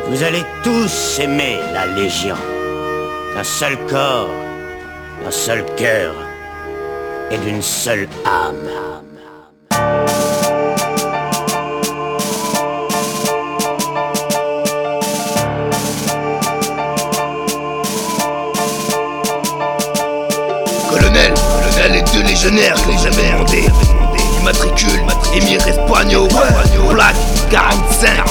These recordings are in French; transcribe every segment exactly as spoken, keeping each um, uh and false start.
Vous allez tous aimer la Légion. D'un seul corps, d'un seul cœur et d'une seule âme. Colonel, colonel, les deux légionnaires que vous avez demandé. Immatricule, Émir Espagno, plaque quarante-cinq.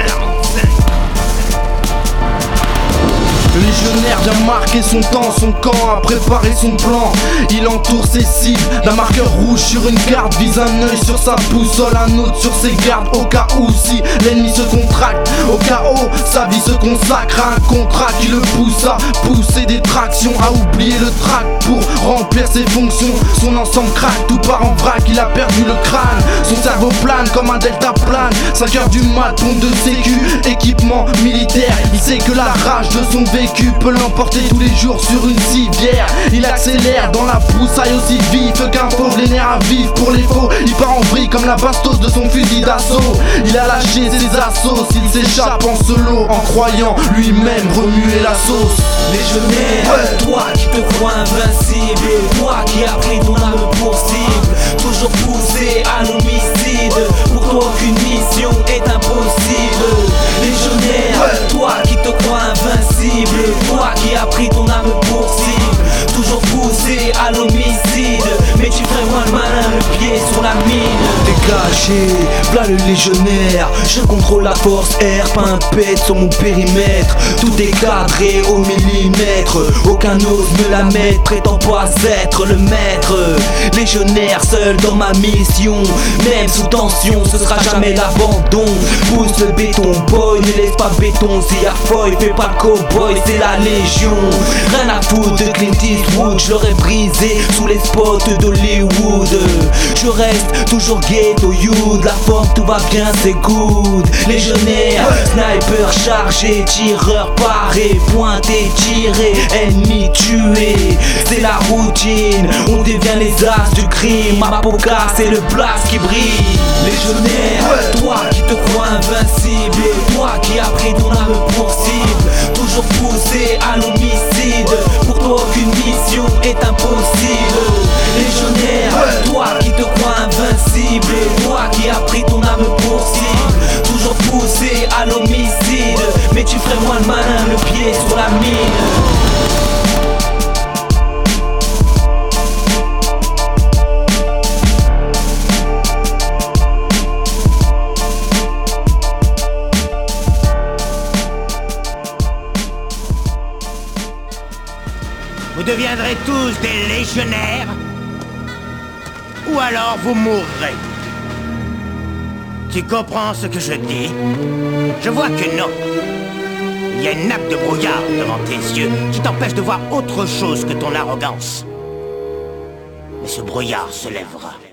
Le légionnaire vient marquer son temps, son camp a préparé son plan. Il entoure ses cibles d'un marqueur rouge sur une carte, vise un œil sur sa boussole, un autre sur ses gardes. Au cas où si l'ennemi se contracte, au cas où sa vie se consacre à un contrat qui le pousse à pousser des tractions, à oublier le trac pour remplir ses fonctions. Son ensemble craque, tout part en vrac, il a perdu le crâne. Son cerveau plane comme un delta plane. Cinq heures du mat, pompe de sécu, équipement militaire. Il sait que la rage de son vécu peut l'emporter tous les jours sur une civière. Il accélère dans la broussaille aussi vif qu'un fauve, les nerfs à vif pour les faux. Il part en vrille comme la bastos de son fusil d'assaut. Il a lâché ses assauts, il s'échappe en solo, en croyant lui-même remuer la sauce. Légionnaire, ouais. Toi qui te crois invincible, toi qui as pris ton âme pour cible, toujours poussé à l'homicide, pour toi aucune mission est impossible. Légionnaire, ouais. Toi qui te crois invincible, toi qui as pris ton âme pour cible, toujours poussé à l'homicide, mais tu ferais moins le malin, le pied sur la mine. Dégagé, v'là le légionnaire, je contrôle la force R, pas un pet sur mon périmètre. Tout est cadré au millimètre, aucun n'ose me la mettre, prétend pas être le maître. Légionnaire seul dans ma mission, même sous tension, ce sera jamais l'abandon. Pousse le béton, boy, ne laisse pas béton, si y'a foy, fais pas le cowboy, c'est la Légion. Rien à foutre de Clint Eastwood, je l'aurais brisé sous les spots d'Hollywood. Je reste toujours ghetto youth, la forme tout va bien c'est good. Légionnaire, sniper chargé, tireur paré, pointé, tiré, ennemi tué. C'est la routine, on devient les as du crime. Apoca, c'est le blast qui brille. Légionnaire, toi qui te crois invincible, toi qui as pris ton âme pour cible, toujours poussé à l'homicide, pour toi aucune mission est impossible. Légionnaire, toi qui te crois invincible, toi qui as pris ton âme pour cible, toujours poussé à l'homicide, mais tu ferais moins le malin, le pied sur la mine. Vous deviendrez tous des légionnaires, ou alors vous mourrez. Tu comprends ce que je dis? Je vois que non. Il y a une nappe de brouillard devant tes yeux qui t'empêche de voir autre chose que ton arrogance. Mais ce brouillard se lèvera.